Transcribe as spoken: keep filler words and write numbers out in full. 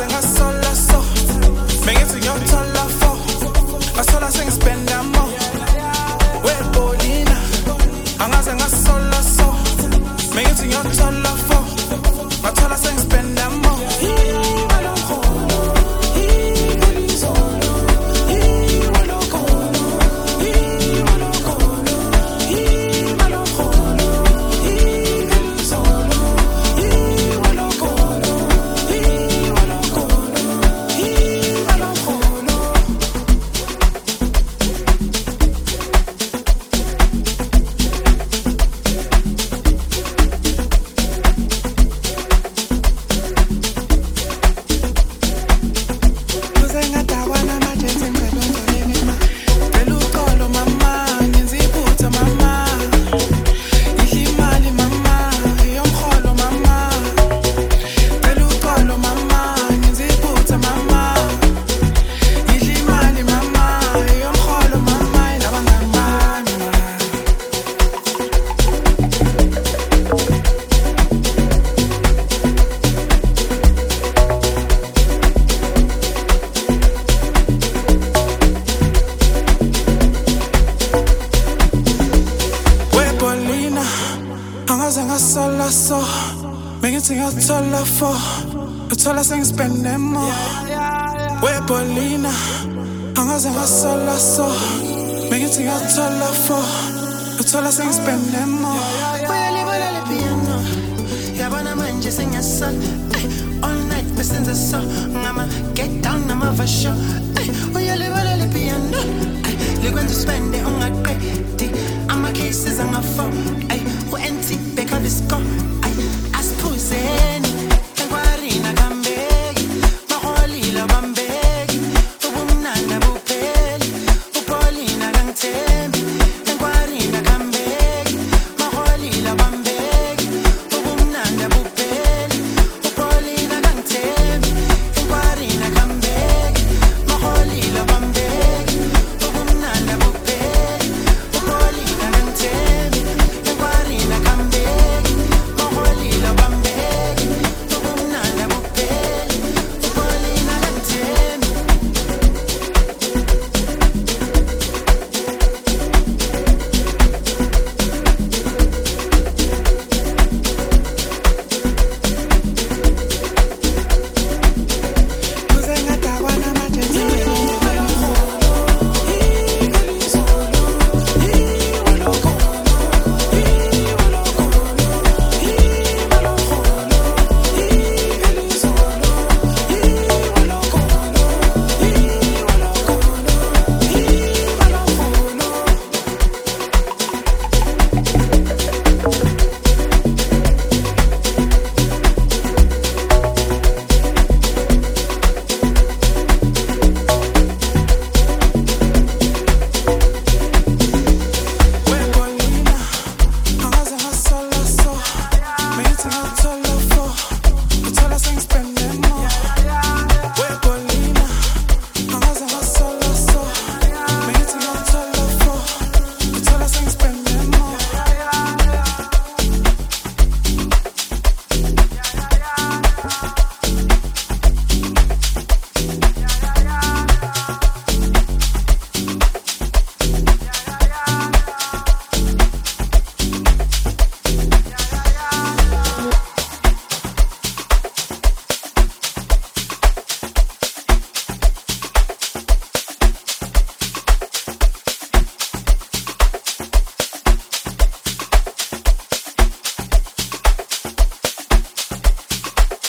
angaze ngasola so mengithi ngiyothola fo ngasola sengispenda mo webolina angaze ngasola so mengithi ngiyothola fo ngathola sengispenda mo angaze ngasola so mengithi ngiyothola fo uthola sengispende mo webolina angaze ngasola so mengithi ngiyothola fo uthola sengispende mo uyalibala le piano yabona manje sengiyasala all night besenza so ngama get down namavasho uyalibala le piano likwenza uspende ungaqedi